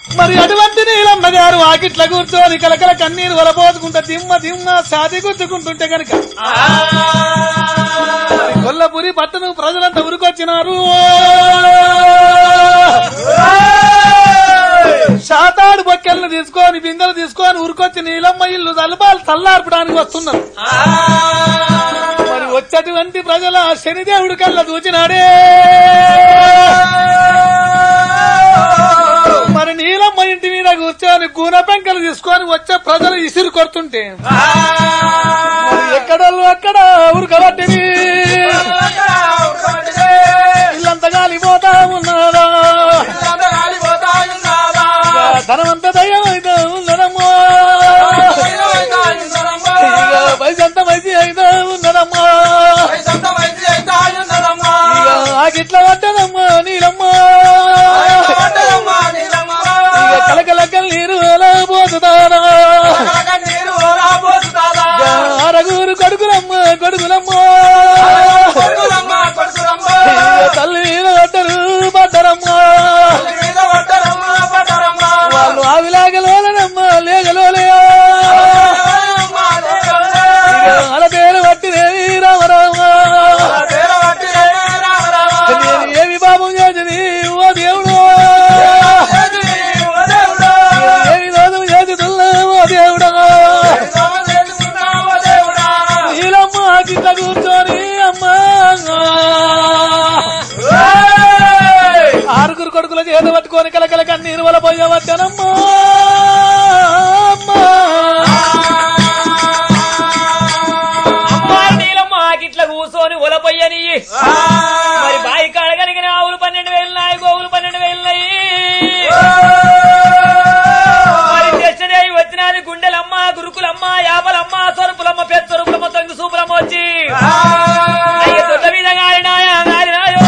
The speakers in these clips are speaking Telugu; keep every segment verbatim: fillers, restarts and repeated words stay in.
మరి అటువంటి నీలమ్మ గారు ఆకిట్ల కూర్చొని కలకల కన్నీరు వలపోసుకుంటా దిమ్మ దిమ్మ సాది గుచ్చుకుంటుంటే గనక కొల్లపురి పట్టణం ప్రజలంతా ఉరికొచ్చినారు. శాతాడు బొక్కెలను తీసుకొని బిందెలు తీసుకొని ఉరికొచ్చి నీలమ్మ ఇల్లు తలపాలు తల్లార్పడానికి వస్తున్నారు. మరి వచ్చేటువంటి ప్రజల శనిదేవుడు కళ్ళ దూచినాడే. మరి నీలమ్మ ఇంటి మీద కూర్చొని కూన పెంకలు తీసుకొని వచ్చే ప్రజలు ఇసురు కొడుతుంటే ఎక్కడోళ్ళు అక్కడ ఉరకబట్టిని ఇల్లంతా గాలిపోతా ఉన్నారా. ధనమంతా దయ్యం అయితే ఉన్నదమ్మా, పైసంత వైద్య అయితే ఉన్నదమ్మా, ఆగిట్లా పట్టదమ్మా నీలమ్మా. కలకలకల్ నీరు ఎలా పోతుందారా అరగూరు కొడుకులమ్మ కొడుకులమ్మ తల్లి మీద పట్టరు పట్టరమ్మా. వాళ్ళు ఆవిలాగలోనమ్మా లేగలోలే అలా పేరు పట్టినేవి రామరామా. నేను ఏమి పాపం చేసింది ఓ దేవుడు, ఏమి దోషం చేస్తున్నా ఓ దేవుడా. నీలమ్మ గిట్ల కూర్చొని అమ్మా ఆరుగురు కొడుకుల చేత పట్టుకొని కలకల కన్నీరు వల పోయవద్దనమ్మా. ఇట్లా కూర్చొని ఉలపయ్యని మరి బాయి కాడ కలిగిన ఆవులు పన్నెండు వేలున్నాయి, గోవులు పన్నెండు వేలున్నాయి. మరి తెచ్చదేవి వచ్చినది గుండెలమ్మ, గురుకులమ్మ, యాపలమ్మ, సొరుపులమ్మ, పెద్దరుపులమ్మ, తొంగి సూపులమ్మ వచ్చి అయ్య దొడ్ల మీద గారినాయా గారినాయో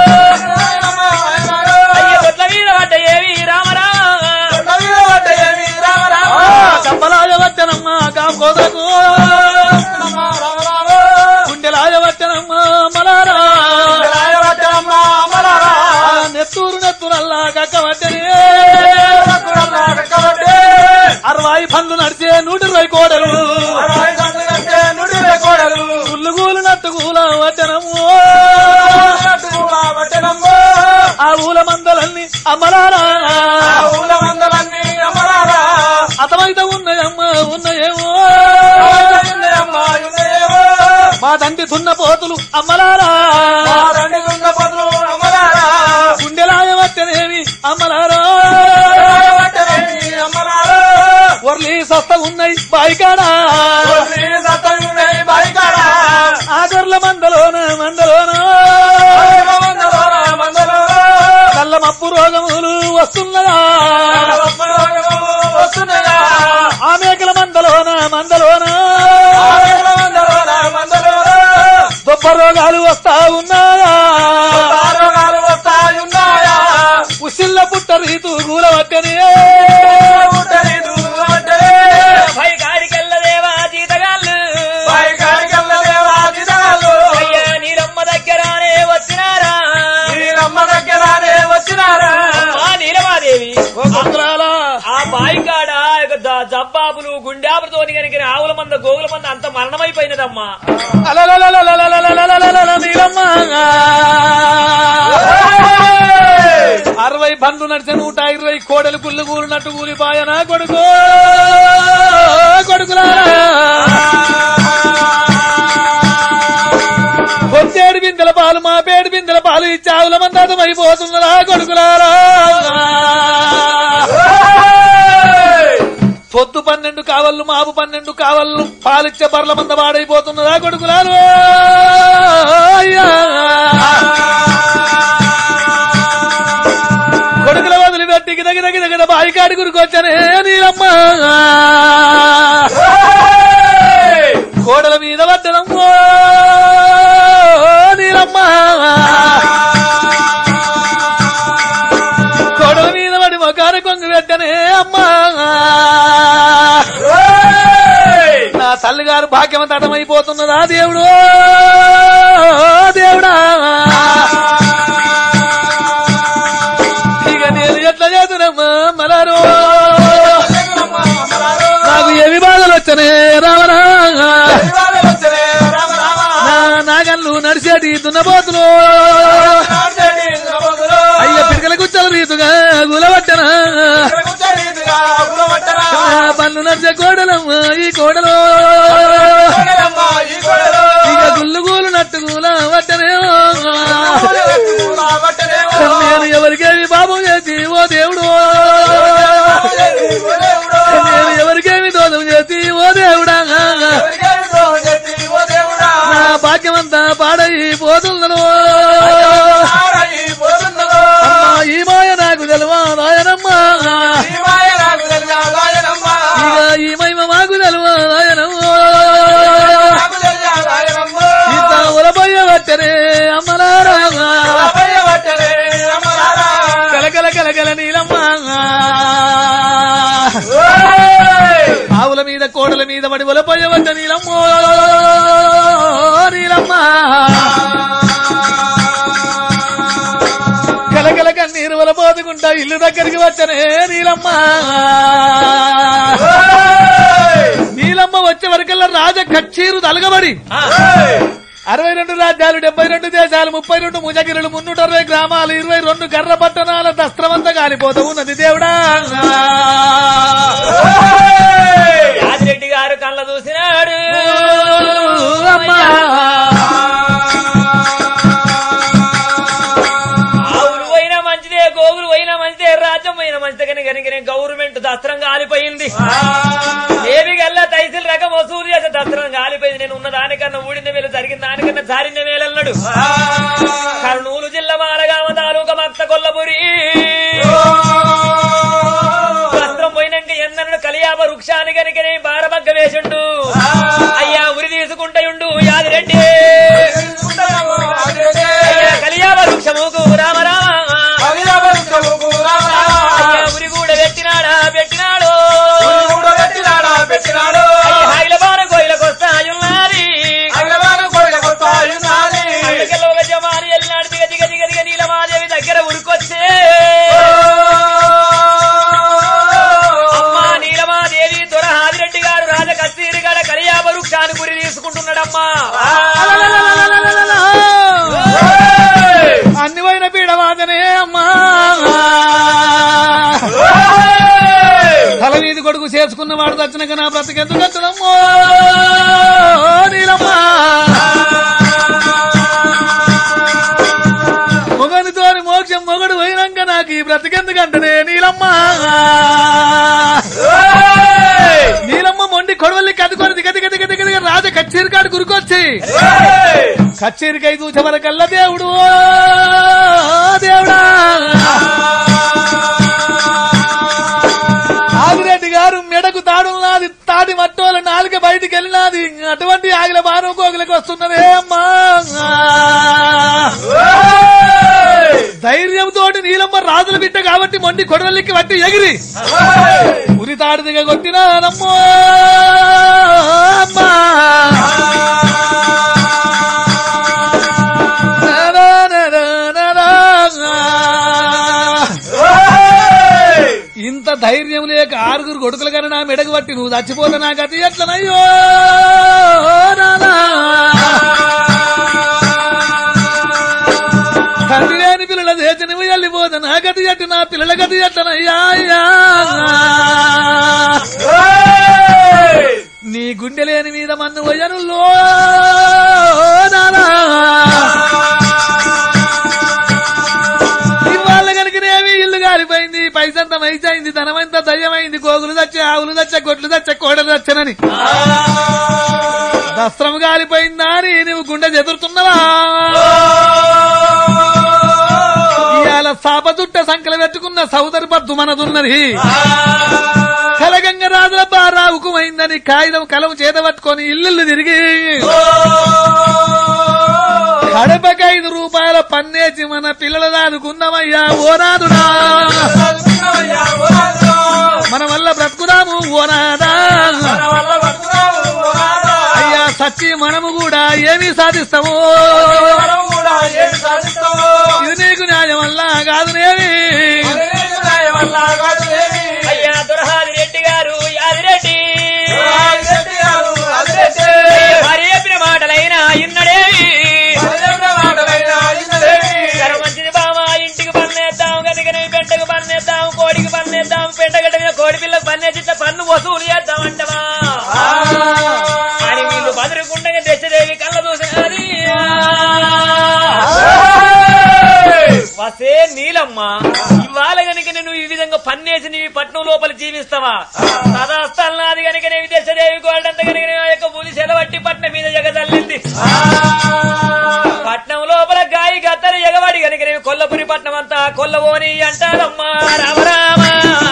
అయ్య దొడ్ల మీద పడ్డ ఏవి రామరా కప్పలాయ వచ్చనమ్మా కాకోదకు గుండెలాయ వచ్చనమ్మా మలారా నెత్తూరు నెత్తురల్లా కక్కవచ్చని అరవై పండ్లు నడిచే నూట ఇరవై కోడలు గుల్లుగూలు నట్టుగూల వచనము ఆ ఊల మందలన్నీ అమరారా అతమైతే ఉన్నాయమ్మ ఉన్నాయేమో మా తండ్రి దున్న పోతులు అమ్మలారా గుండెలాయ వచ్చనేవి అమ్మలారా వర్లీ సస్త ఉన్నాయి బాయికాడా ఆగర్ల మందలోన మందలోన నల్ల మప్పు రోగములు వస్తున్నదా ఆ మేకల మందలోన మందలోన గొప్ప రోగాలు వస్తా ఉన్నాయా ఉసిల్ల పుట్ట రీతు గూల పట్టని కాడికెళ్ళదేవా జీతగాళ్ళు అయ్యా నీలమ్మ దగ్గరానే వచ్చినారా నీలమాదేవి ఆ బాయి కాడ జబ్బాబులు గుండాబులతో కనుక ఆవుల మంద గోగుల మంద అంత మరణమైపోయినదమ్మా. నీలమ్మ అరవై బండ్లు నడిచే నూట ఇరవై కోడలు గుళ్ళు కూలినట్టు కూలిపాయనా కొడుకు కొడుకులా వచ్చేడు బిందెల పాలు మా పేడు బిందెల పాలు ఇచ్చి ఆవుల మంది అర్థమైపోతున్నదా కొడుకులారా. పొద్దు పన్నెండు కావళ్ళు మాపు పన్నెండు కావళ్ళు పాలిచ్చే బర్ల మంద వాడైపోతున్నదా కొడుకులారు. కొడుకుల వదిలిపెట్టి గిద గిద గిద గిద బాయికాడి గురికొచ్చనే నీలమ్మ కోడల మీద పడ్డనమ్మో నీలమ్మ కోడల మీద పడి మొకార కొంగు పెట్టనే అమ్మా. నా తల్లిగారు భాగ్యం తటమైపోతున్నదా దేవుడు దేవుడా. ఇక నేను ఎట్లా చేతునమ్మా మలారు పట్టనా పన్ను నచ్చ కోడలమ్మ ఈ కోడలో ఇక గుళ్ళు గూలు నట్టుగూల పట్టనేమో నేను ఎవరికేమి పాపం చేసి ఓ దేవుడు నేను ఎవరికేమి దోషం చేసి ఓ దేవుడా నా భాగ్యమంతా పాడైపోతున్నను ఈ మాయ నాకు తెలవా నాయనమ్మా ఇక ఈ మహిమ మాకు తెలవా నాయనమ్మా ఇంత ఉలబోయ పట్టనే అమ్మలారా కలకల కలకల నీలమ్మ ఆవుల మీద కోడల మీద పడి ఉలబోయ పట్ట నీలమ్మ నీలమ్మ కలకల కన్నీరు వలపోతుకుంటా ఇల్లు దగ్గరికి వచ్చనే నీలమ్మ నీలమ్మ వచ్చే వరకల్లా రాజ కచ్చీరు తలగబడి అరవై రెండు రాజ్యాలు డెబ్బై రెండు దేశాలు ముప్పై రెండు ముజగిరులు మున్నూట అరవై గ్రామాలు ఇరవై రెండు గర్ర పట్టణాల దస్త్రమంతా కాలిపోతూ ఉన్నది దేవుడా యాదిరెడ్డి గారు కళ్ళ చూసినాడు ఆవులు పోయినా మంచిదే గోవులు పోయినా మంచిదే రాజ్యం పోయినా మంచిదే కానీ కనుక గవర్నమెంట్ దస్త్రం కాలిపోయింది ఏవి గల్లా తైసిల్ రకం వసూలు చేసే దస్త్రం కాలిపోయింది నేను ఉన్న దానికన్నా ఊడిన వేలు జరిగిన దానికన్నా జారిన వేలన్నాడు కర్నూలు జిల్లా మాలగామ తాలూకా మత్త కొల్లపురి వస్త్రం పోయినాక ఎందన్నాడు కలియాప వృక్షాన్ని కనుకనే బారబగ్గ వేసిండు అయ్యా ఉరి తీసుకుంటాయుండు యాదిరెడ్డి అయ్యా కలియాప వృక్షముకు రామ రామ అయ్యా ఉరి కూడా పెట్టినాడా పెట్టినాడు హైలబార గోయిలకు వస్తాయున్నది ఒక జమాని వెళ్ళినాడు దిగ దిగ దిగ దిగ నీలమాదేవి దగ్గర ఉరికొచ్చే అమ్మా నీలమాదేవి దొర హాదిరెడ్డి గారు రాజ కస్తీరి గడ కలియాప వృక్షాన్ని గురి తీసుకుంటున్నాడమ్మా అన్ని పోయిన పీడవాదనే అమ్మా తల వీధి కొడుకు చేసుకున్న వాడు దచ్చినాక నా బ్రతికెందుకు కట్టడమ్మో నీలమ్మా మొగనితోని మోక్షం మొగడు పోయినాక నాకు ఈ బ్రతికెందుకంటనే నీలమ్మా నీలమ్మ మొండి కొడవల్లి కదుకొని దిగ దిగ దిగ దిగ దిగ రాజ కచ్చేరి కాడు గురికొచ్చి కచ్చేరికై చూసే వరకల్లా దేవుడు దేవుడా ఆదిరెడ్డి గారు మెడకు తాడున్నది తాటి మట్టోల నాలుక బయటికి వెళ్ళినది అటువంటి ఆగిల బాను కోగిలకు వస్తున్నదే అమ్మా ధైర్యంతో నీలమ్మ రాజుల బిడ్డ కాబట్టి మొండి కొడవల్లికి వట్టి ఎగిరి ఉరి తాడు దిగ కొట్టినానమ్మో అమ్మా ఇంత ధైర్యం లేక ఆరుగురు కొడుకులు కానీ నా మెడకు పట్టి నువ్వు చచ్చిపోతే నా గతి ఎట్లనయ్యో తండ్రి లేని పిల్లల చేతి నువ్వు వెళ్ళిపోతే నా గతి ఎట్టు నా పిల్లల గతి ఎట్లనయ్యా నీ గుండె లేని మీద మన్ను వయనుల్లో నానా ఇవాళ కనుకనేవి ఇల్లు కాలిపోయింది పైసంత మైసైంది ధనమంత దయ్యమైంది గోగులు దచ్చే ఆవులు దచ్చే గొడ్లు దచ్చే కోడలు దచ్చనని దస్త్రం కాలిపోయిందా అని నువ్వు గుండె చెదురుతున్నవా ఇవాళ సాపదుట్ట సంకల పెట్టుకున్న సౌదరి పద్దు మనదున్నది కలగంగ రాజుల బారావుకుమైందని కాగితం కలం చేత పట్టుకొని ఇల్లు తిరిగి కడపకి ఐదు రూపాయల పన్నేసి మన పిల్లల దాదుకున్నామయ్యా ఓనాదుడా మన వల్ల బ్రతుకుదాము ఓనాదా అయ్యా సచ్చి మనము కూడా ఏమి సాధిస్తాము ఇది నీకు న్యాయం వల్ల కాదునేవి అయ్యా దొరహాది రెడ్డి గారు యాదిరెడ్డి మరి చెప్పిన మాటలైనా ఇన్నడేవి మంచిది బామా ఇంటికి పన్నేద్దాం గదిగని పెంటకు పన్నేద్దాం కోడి కోడి పిల్ల పన్నేసిట్ల పన్ను వసూలు చేద్దామంటవా అని వీళ్ళు బదురుకుండగా దశదేవి కళ్ళ చూసినది వసే నీలమ్మ ఇవాళ గనుక నువ్వు ఈ విధంగా పన్నేసి నీవి పట్నం లోపల జీవిస్తావా సదాస్థానాది కనుక నేను దశదేవి గోల్డంత కనుక ఆ యొక్క పులి సెలవట్టి పట్నం మీద ఎగదల్లింది పట్నం లోపల గాయి గత్తర ఎగవాడి కనుక నేను కొల్లపురి పట్నం అంతా కొల్లవోని అంటారమ్మా రామరామ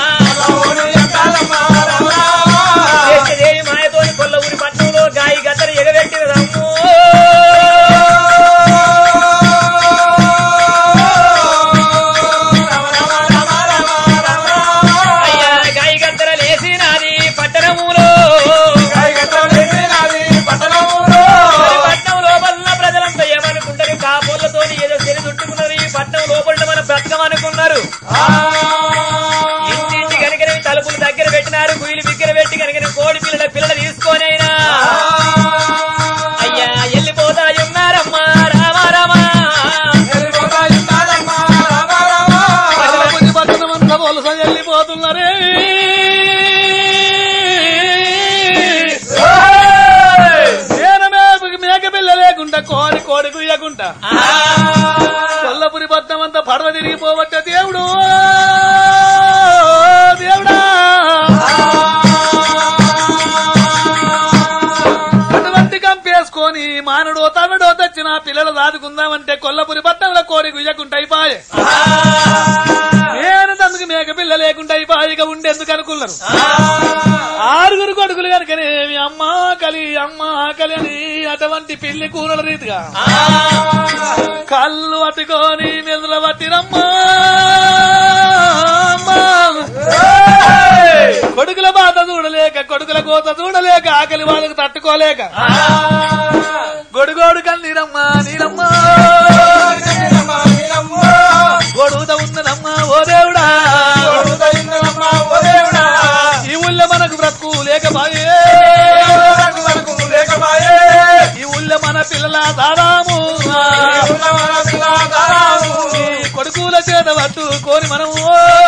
దశదేవి మాయతోని కొల్లపురి పట్నంలో గాయి గత్తర ఎగబెట్టినదమ్మో అనుకున్నారు ఇంటింటి కనుక తలుపులు దగ్గర పెట్టినారు గుయిలు బిగ్గర పెట్టి కనుక కోడి పిల్లల పిల్లలు తీసుకొని అయినా అయ్యా వెళ్ళిపోతాయున్నారమ్మా రామా రామా వెళ్ళిపోతున్నారే మేక పిల్ల లేకుండా కోడి కోడి కుయ్యకుండా కొల్లపురి పట్నం అంతా పడవ తిరిగిపోవచ్చ దేవుడు దేవుడా అటువంటి కంపేసుకొని మానుడో తమిడో తెచ్చిన పిల్లలు దాదుకుందామంటే కొల్లపురి పట్నంలో కోడి గుయ్యకుండా అయిపోయే నేను అందుకు మేక పిల్ల లేకుండా అయిపోయిగా ఉండేందుకు అనుకున్నారు ఆరుగురు కొడుకులు కనుకనేమి అమ్మ కలి అమ్మ కలి అని అటువంటి పిల్లి కూరల రీతిగా కళ్ళు పట్టుకొని మెదుల పట్టినమ్మా కొడుకుల బాధ చూడలేక కొడుకుల కోత చూడలేక ఆకలి వాళ్ళకు తట్టుకోలేక గొడుగోడు కన్నీరమ్మా నీరమ్మా గొడుగుత ఉన్నదమ్మా ఓ దేవుడా ఈ ఊళ్ళో మనకు బ్రతుకు లేకపాయే ఈ ఊళ్ళో మన పిల్లల దాదాము కొడుకుల చేత పట్టు కోరి మనము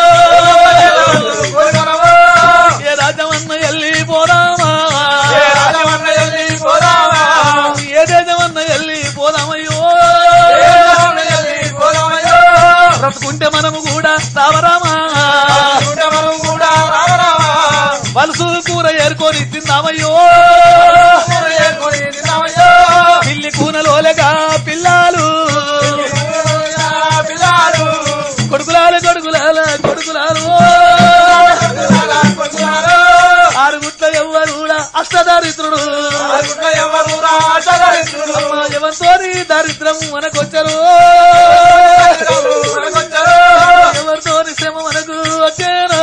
ఏ రాజ్యమన్న వెళ్ళి పోదామా ఏ దేశమన్న వెళ్ళి పోదామయ్యో బ్రతుకుంటే మనము కూడా రావరామా వలసు కూర ఏరుకొని తిందామయ్యో పిల్లి కూనలోలేగా పిల్లాలు కొడుకులాల కొడుకులాల కొడుకులాలు ఆరుగుట్ల ఎవ్వరు అష్టదారిద్రుడు ఎవరితోని దారిద్రం మనకొచ్చరు ఎవరితోని శ్రమ మనకు వచ్చేనా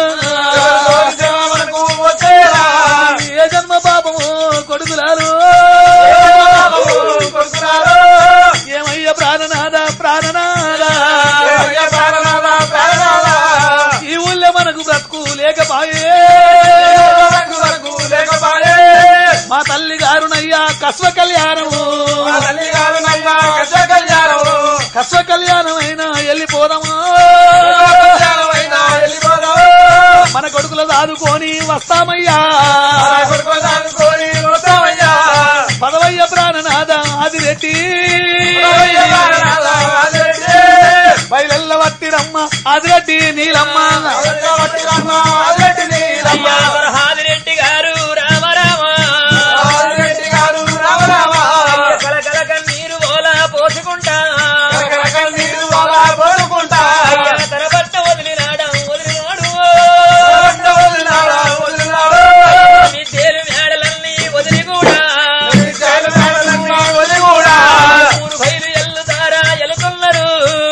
ఏ జన్మ పాపము కొడుకులారు ఏమయ్య ప్రాణనాథ ప్రాణనాథ ఈ ఊళ్ళో మనకు బ్రతుకు లేకపాయే మా తల్లి గారునయ్యా కస్వ కళ్యాణము కస్వ కళ్యాణం అయినా వెళ్ళిపోదామా మన కొడుకులు దాదుకొని వస్తామయ్యా పదవయ్య ప్రాణనాథ ఆదిరెడ్డి బయలెల్ల వట్టిరమ్మ ఆదిరెడ్డి నీలమ్మ ఆదిరెడ్డి గారు రామ రామ కలకల కన్నీరు ఓలా పోసుకుంటా తన బట్ట వదిలినాడా వదిలినాడు నిత్యేలు మేడలన్నీ వదిలి కూడా ఊరు బయలు ఎల్లుతారా ఎలుతున్నారు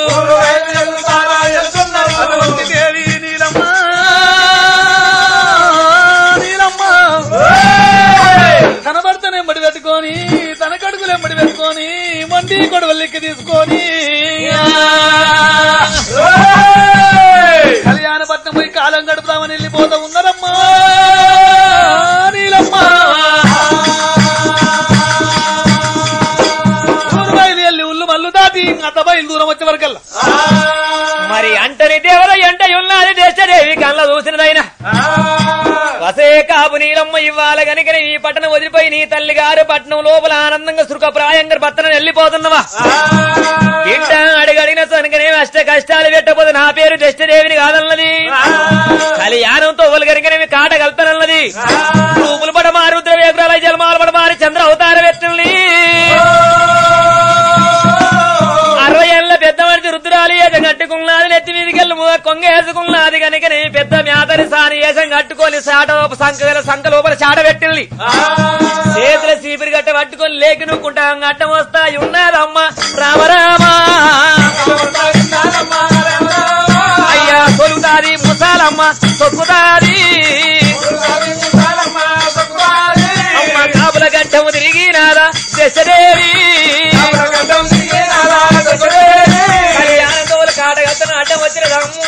దేవి నీలమ్మ నీలమ్మ తన భర్తను ఎంబడి పెట్టుకొని తన కడుగులు ఎంబడి పెట్టుకొని మొండి కొడువల్లికి తీసుకొని కళ్యాణపట్నం పోయి కాలం గడుపుదామని వెళ్ళిపోతా ఉన్నారమ్మా నీలమ్మ ఊరు బయలు వెళ్ళి ఉల్లు మల్లు దాటి అత్త బయలు దూరం వచ్చే వరకల్లా మరి అంటని దేవర ఎంట ఉన్నది దేశదేవి కళ్ళ చూసినదైనా ఓసే కాపు నీలమ్మ ఇవ్వాలి కనుక ఈ పట్టణం వదిలిపోయి నీ తల్లి గారు పట్టణం లోపల ఆనందంగా సుఖప్రాయంగా భర్తను వెళ్ళిపోతున్నవా బిడ్డ అడిగడిగిన సనుకనే అష్ట కష్టాలు పెట్టకపోతే నా పేరు టెస్టదేవిని కాదన్నది కళ్యాణంతో ఒలగరికనేవి కాట కల్పనన్నది రూపులు పడమారు రుద్రవేగురాల జలమాలు పడమారి చంద్ర అవతార పెట్టండి అరవై ఏళ్ళ పెద్ద మనిషి రుద్రాలు ఏజం కట్టుకున్నది నెత్తి మీదికెళ్ళి కొంగ వేసుకున్నది కనుకనే పెద్ద మేతని సాని ఏజం కట్టుకొని చాట సంఖ సంఖ లోపల చాట పెట్టింది చేతుల చీపిరి గట్ట పట్టుకొని లేకి నుక్కుంటా గట్టం వస్తాయి ఉన్నదమ్మ రామరామా అయ్యా తొలుగుతాది ముసాలమ్మ తొక్కుతాది అమ్మ కాపుల గట్టము తిరిగినారా దశదేవి కళ్యాణంతో కాటగత్తను అడ్డం వచ్చిన రమ్ము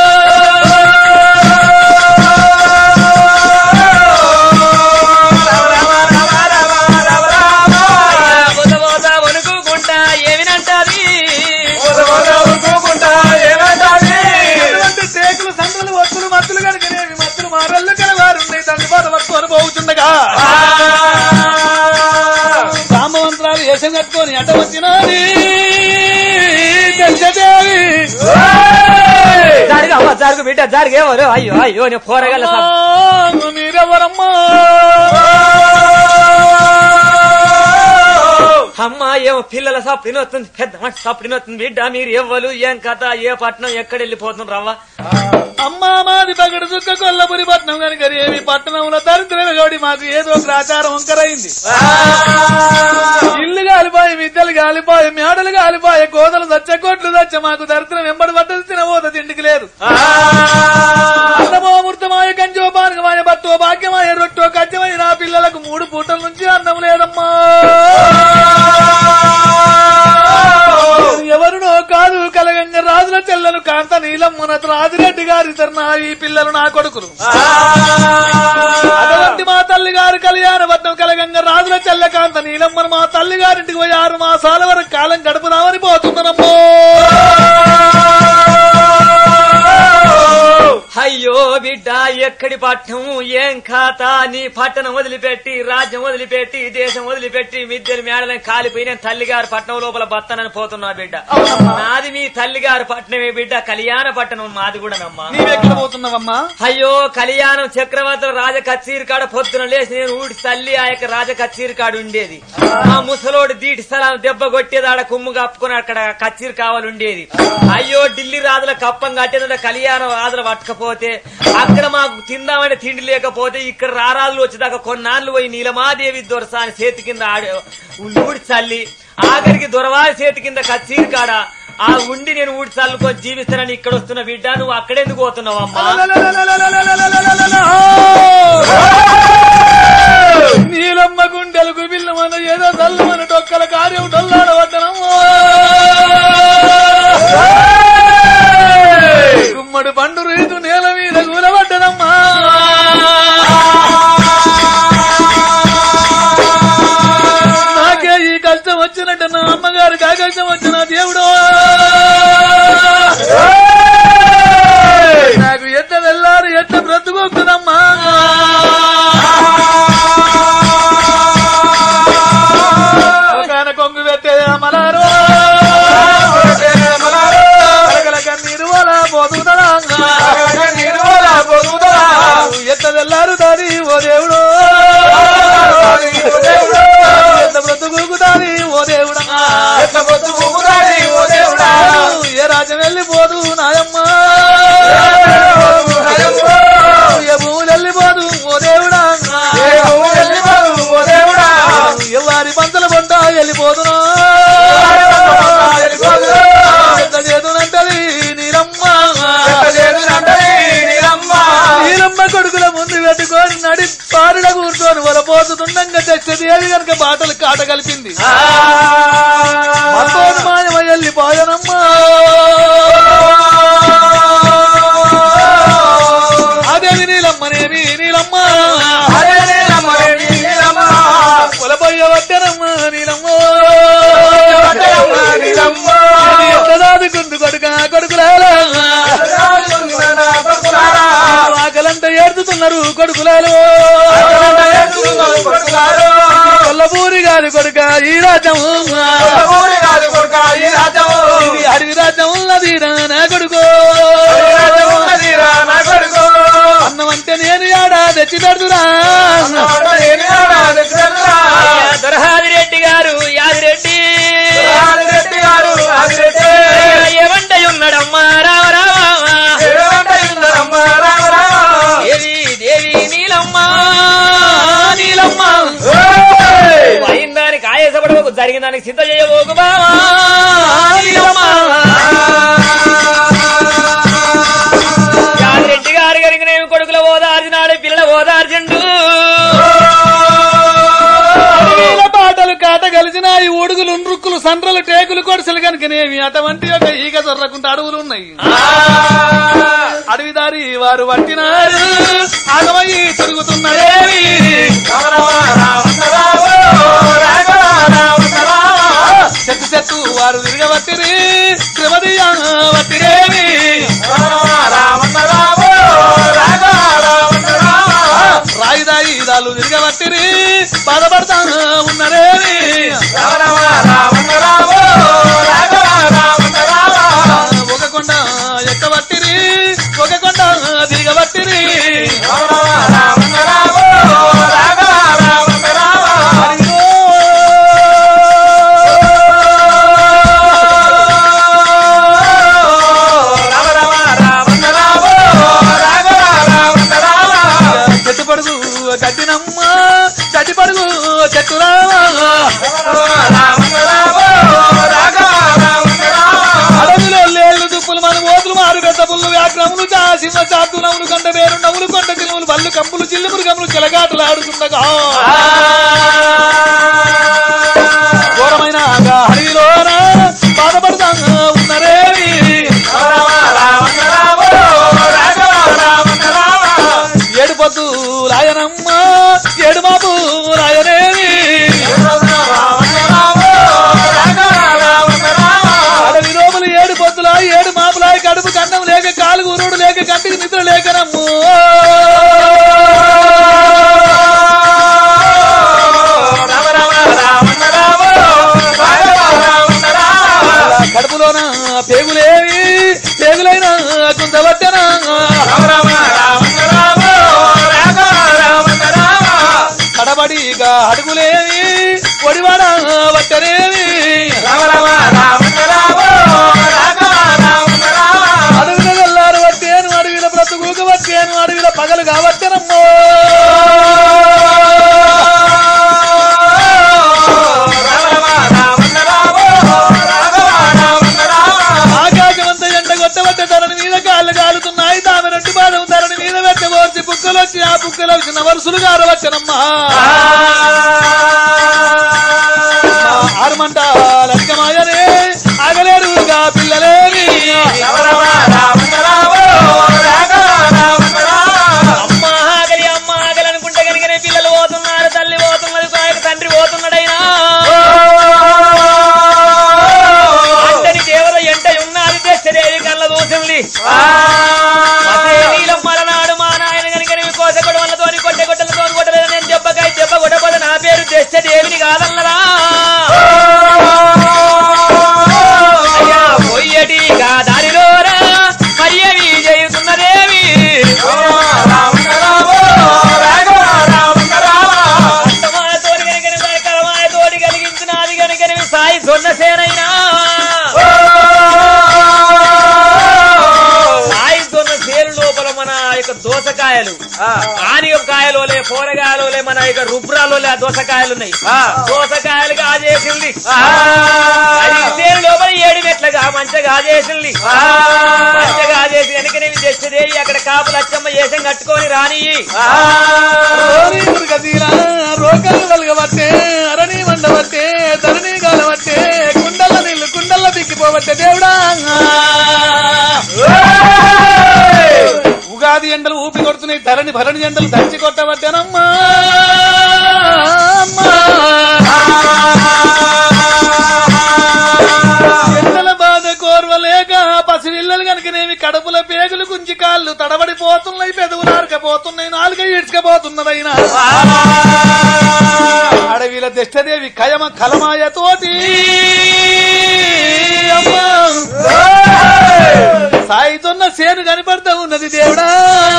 వణుకుంటా ఏమినంటది టేకులు సంతలు వత్తులు మత్తులు కనుకనేవి మత్తులు మారళ్ళు కలవారు తండ్రి బాధ వస్తు అనుభవించుండగా రామవంతరాలు వేషం కట్టుకొని అడ్డ వచ్చినది జరుగు జరుగు బిడ్డ జరుగేవారు అయ్యో అయ్యో నేను పోరగల మీరెవరమ్మా అమ్మా ఏమో పిల్లల సప్పుడు వస్తుంది పెద్ద మనిషి సప్పుడు వస్తుంది బిడ్డ మీరు ఎవ్వరు ఏం కథ ఏ పట్టణం ఎక్కడ వెళ్ళిపోతుంది రవ్వ అమ్మా మాది పగడు చుక్క కొల్లపురి పట్నం కనుక ఏమి పట్టణంలో దరిద్రమే గౌడి మాకు ఏదో ఒక ఆచారం వంకరైంది ఇల్లు గాలిపాయి మిద్దెలు గాలిపాయి మేడలు గాలిపాయి కోదలు దచ్చ కోట్లు దచ్చ మాకు దరిద్రం వెంబడి పడ్డది తినబోత తిండికి లేదు అన్నమో మృతమాయ కంచో పానకమాయ బట్టో భాగ్యమాయ రొట్టో కచ్చమై నా పిల్లలకు మూడు పూటల నుంచి అన్నం లేదమ్మా ఎవరునో కాదు కలగంగ రాజుల చెల్లెలు కాంత నీలమ్మ రాజిరెడ్డి గారి తరనా ఈ పిల్లలు నా కొడుకులు అటువంటి మా తల్లి గారు కళ్యాణవద్నం కలగంగ రాజుల చెల్ల కాంత నీలమ్మను మా తల్లి గారింటికి పోయి ఆరు మాసాల వరకు కాలం గడుపుదామని పోతున్నానమ్మో అయ్యో బిడ్డ ఎక్కడి పట్టణం ఏం ఖాత నీ పట్టణం వదిలిపెట్టి రాజ్యం వదిలిపెట్టి దేశం వదిలిపెట్టి మిద్దెలు మేడలని కాలిపోయిన తల్లిగారు పట్టణం లోపల బత్తనని పోతున్నా బిడ్డ నాది మీ తల్లిగారు పట్టణమే బిడ్డ కళ్యాణ పట్టణం మాది కూడా నమ్మా నీవెక్కడ పోతున్నావమ్మా అయ్యో కళ్యాణం చక్రవర్తుల రాజ కచ్చీరి కాడ పొద్దున లేచి నేను ఊడి తల్లి ఆ యొక్క రాజ కచ్చీరి కాడ ఉండేది ఆ ముసలోడు దీటి స్థలం దెబ్బ కొట్టేది ఆడ కుమ్ము కప్పుకొని అక్కడ కచ్చీరి కావాలి ఉండేది అయ్యో ఢిల్లీ రాజుల కప్పం కట్టేది కళ్యాణం రాజుల పట్టకపోతే అక్కడ మాకు తిందామని తిండి లేకపోతే ఇక్కడ రారాజులు వచ్చేదాకా కొన్నాళ్ళు పోయి నీలమాదేవి దొరసాని చేతి కింద ఆడే ఊడి చల్లి ఆఖరికి దొరవారి చేతి కింద కచ్చీరి కాడ ఆ ఉండి నేను ఊడి చల్లుకొని జీవిస్తానని ఇక్కడ వస్తున్న బిడ్డ నువ్వు అక్కడెందుకు పోతున్నావు అమ్మా నీలమ్మ గుండెలకు బిల్లమన్న ఏదో చల్లమని డొక్కల కార్యం డొల్లాడవద్దనమ్మో గుమ్మడి పండు రీతు నేల మీద కూలబడ్డదమ్మా నాకే ఈ కష్టం వచ్చినట్టు నా అమ్మగారికి ఆ కష్టం వచ్చిన దేవుడు నాకు ఎట్ట వెళ్ళారు ఎట్ట బ్రతుకొస్తుందమ్మా ఒక కొంగు పెట్టేది అమలారు కన్నీరు అలా పోతుందా ఎట్ట వెళ్ళారు దాని ఓ దేవుడు ఎంత బ్రతుకుతాది ఓ దేవుడా ఏ రాజ్యం వెళ్ళిపోదు నాయమ్మ ఏ భూములు వెళ్ళిపోదు ఓ దేవుడా ఎవరి పంచల పంట వెళ్ళిపోతున్నా ఎంత చేతునంటది నీలమ్మ నీలమ్మ కొడుకుల ముందు పెట్టుకొని నడి పారుడ కూర్చొని వలపోతుండగా చచ్చేది కనుక బాటలు కాట కలిపింది మాయమ వెళ్ళిపోయానమ్మా అదేవి నీలమ్మనేవి నీలమ్మ పొలపోయ వద్దనమ్మా నీలమ్మ కొడుకు కొడుక కొడుకులా ఆకల ఆకలంతా ఏడుతున్నారు కొడుకులాలు కొల్లపూరి గారి కొడుక ఈ రాజ్యము ఇది అడవి రాజ్యం ఉన్నది నా కొడుకు అన్నం అంటే నేను యాడా తెచ్చి పెడుతురా దొరహాదిరెడ్డి గారు యాదిరెడ్డి ఏమంటే ఉన్నాడమ్మా రామ రామ దేవి దేవి నీలమ్మ నీలమ్మ అయిన దానికి ఆయాసపడబోకు జరిగిన దానికి సిద్ధ చేయబోకు బావా నీలమ్మ యాదిరెడ్డి గారు కనుకనేమి కొడుకుల ఓదార్చినాడు పిల్లల ఓదార్చిండు పాటలు కాట కలిసిన ఈ ఉడుగులు నృక్కులు సండ్రలు టేకులు కొడుసలు కనుకనేవి అటువంటి ఒక ఈగ దొరకుంటే అడవులు ఉన్నాయి అడవిదారి వారు పట్టినారు ఆగమయ్యి తిరుగుతున్నారేవి చెట్టు చెట్టు వారు తిరగబట్టిరి శ్రీమదియ బట్టిరేవి రాయిదాయి దాలు తిరగబట్టిరి బాధపడతా ఉన్నరేవి ఒక కొండ ఎక్కబట్టిరి ఒక కొండ దిగబట్టిరి చెట్టు పడుగు గడ్డినమ్మ గడ్డి పడుగు చెట్టు అడవిలో లేళ్ళు దుప్పులు మన ఓతులు మారు పెద్ద పుల్లు వ్యాగ్రములు సింహ చాతు నవ్వులు కొండ వేరు నవ్వులు కొండ చిలుములు బల్లు కంపులు చిల్లుమురు గములు చెలగాటలు ఆడుతుండగా ఘోరమైన అడవిలోన బాధపడతా ఉన్నరేవి ఏడు పొద్దు లాయనమ్మ ఏడు మాపు లాయనేవి అడవి లోపల ఏడు పొద్దులా ఏడు మాపులా కడుపు కన్నం లేక కాలు ఊరుడు లేక కంటికి నిద్ర లేకనమ్ము కడుపులోన పేగులేవి పేగులైన కుందబట్టనా కడబడిగా అడుగులేవి ఒడివాడ బట్టనేవి అడవిలో వెళ్ళారు బట్టేను అడవిల బ్రతుకు బట్టేను అడవిల పగలు కాబట్టనమ్మో ఆకాశమంతా ఎండ కొట్టబట్టే ధరని మీద కాళ్ళు కాలుతున్నాయి తామె రెండు బాధం ధరని మీద పెట్టబోర్చి బుక్కలు వచ్చి ఆ బుక్కలు వచ్చిన వరుసలు గారవచ్చనమ్మా ఆరుమంట లక్కమాయనే ఆగలేరుగా పిల్లలేని అమ్మ ఆగలి అమ్మ ఆగలి అనుకుంటే కనుకనే పిల్లలు పోతున్నారు తల్లి పోతున్నది తండ్రి పోతున్నాడైనా అంతని దేవత ఎంట ఉన్నది తెచ్చదేవి కళ్ళ దోషంది నీలమ్మల నాడు మా నాయన కనుకనే కోసగొడ వల్లతోని కొట్టె కొట్టలతో కొట్టలేదు నేను దెబ్బకాయ దెబ్బ కొట్టపోతే నా పేరు తెచ్చదేవిని కాదన్నరా అయ్యా పొయ్యటిగా దారిలోరా మరియవి చేయుతున్నదేవి తోడి కనుకని దాని కలమాయ తోడి కలిగించినది కనుకని సాయి సొన్నసేనైనా సాయి సొన్న సేరు లోపల మన యొక్క దోసకాయలు ఆనియకాయలు లే కూరగాయలు లే మన యొక్క రుబ్రాలు లే దోసకాయలు ఉన్నాయి దోసకాయలు కాజేసింది సేరు లోపల ఏడు మెట్లుగా మంచిగా కాజేసింది మంచిగా కాజేసి వెనకనే తెచ్చదే అక్కడ కాపులు అచ్చమ్మ చేసం కట్టుకొని రాని రోగాలు కలగబట్టే అరణి మండబట్టే ధరణి కాలబట్టే కుండల నీళ్లు కుండల దిక్కిపోబట్టే దేవుడా ఉగాది ఎండలు ఊపి కొడుతున్నాయి ధరణి భరణి ఎండలు దంచి కొట్టబట్టేనమ్మా ఎండల బాధ కోర్వలేక పసిపిల్లలు కనుకనేమి కడుపుల పేగులు గుంజి కాళ్ళు తడబడిపోతున్నాయి, పెదవులు ఆరకపోతున్నాయి, నాలుగ ఈడ్చుకపోతున్నదైనా అడవిల దష్టదేవి కయమ కలమాయతోటి సాయితున్న సేను కనపడతా ఉన్నది దేవుడా.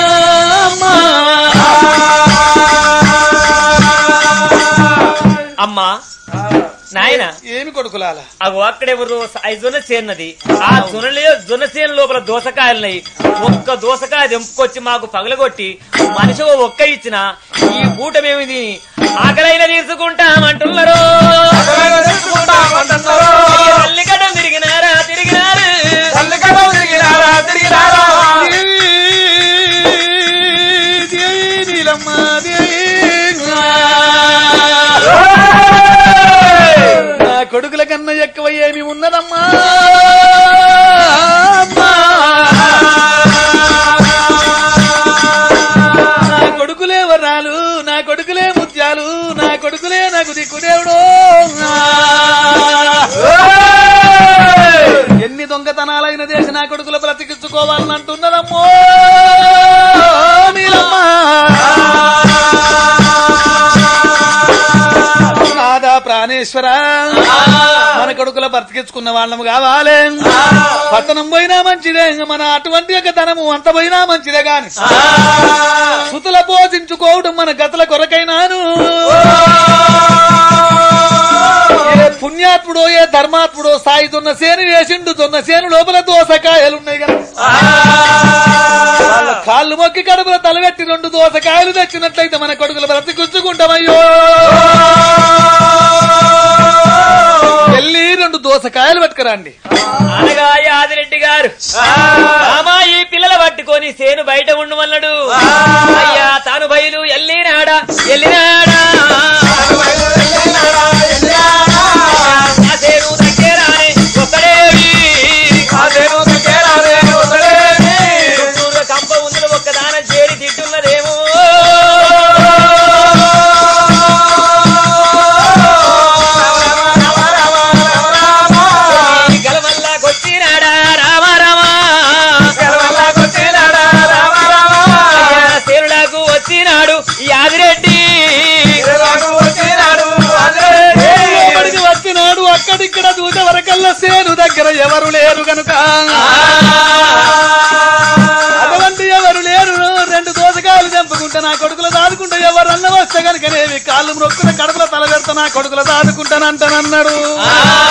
అమ్మా నాయన ఏమి కొడుకులాల అగో అక్కడెవరు జొన్న చేన్నది. ఆ జొన్నలే జొన్న చేను లోపల దోసకాయలున్నాయి. ఒక్క దోసకాయ దెంపుకొచ్చి మాకు పగలగొట్టి మనిషి ఒక్క ఇచ్చిన ఈ పూటమేమి తిని ఆకలైన తీసుకుంటామంటున్నారు. తల్లికటం తిరిగినారా తిరిగినారు నీలమ్మ నా కొడుకుల కన్నా ఎక్కువ ఏమి ఉన్నదమ్మా. నా కొడుకులే వరాలు, నా కొడుకులే ముత్యాలు, నా కొడుకులే నాకు దిక్కుదేవుడు. ఎన్ని దొంగతనాలైన దేశ నా కొడుకుల బ్రతికించుకోవాలని అంటున్నదమ్మో నీలమ్మా. నాదా ప్రాణేశ్వర మన కొడుకుల బ్రతికించుకున్న వాళ్ళము కావాలి. పట్టణం పోయినా మంచిదే, మన అటువంటి యొక్క ధనము అంత పోయినా మంచిదే గాని సుతుల పోషించుకోవడం మన గతల కొరకైనాను. ఏ పుణ్యాత్ముడో ఏ ధర్మాత్ముడో సాయి దొన్న సేను వేసిండు. దొన్న సేను లోపల దోసకాయలున్నాయి కదా, వాళ్ళ కాళ్ళు మొక్కి కడుపుల తలగట్టి రెండు దోసకాయలు తెచ్చినట్లయితే మన కొడుకులు బ్రతికించుకుంటామయ్యో. వెళ్ళి రెండు దోసకాయలు పట్టుకురండి అనగా యాదిరెడ్డి గారు రామా ఈ పిల్లల పట్టుకొని సేను బయట ఉండమన్నాడు. అయ్యా తాను బయలు ఎల్లినాడా ఎల్లినాడా ఆ సేను దగ్గరానే ఒక్కడేవి కంప ఉందని ఒక్కదాన చేరి తిట్టున్నదేమో. యాదిరెడ్డి వచ్చినాడు. అక్కడిక్కడ దూత వరకల్లా సేను దగ్గర ఎవరు లేరు కనుక అటువంటి ఎవరు లేరు. రెండు దోసకాయలు చంపుకుంటా నా కొడుకులు దాదుకుంటా ఎవరన్న వస్తే కనుకనేవి కాళ్ళు మొక్కున కడుపుల తల పెడతా నా కొడుకులు దాదుకుంటానంటానన్నాడు.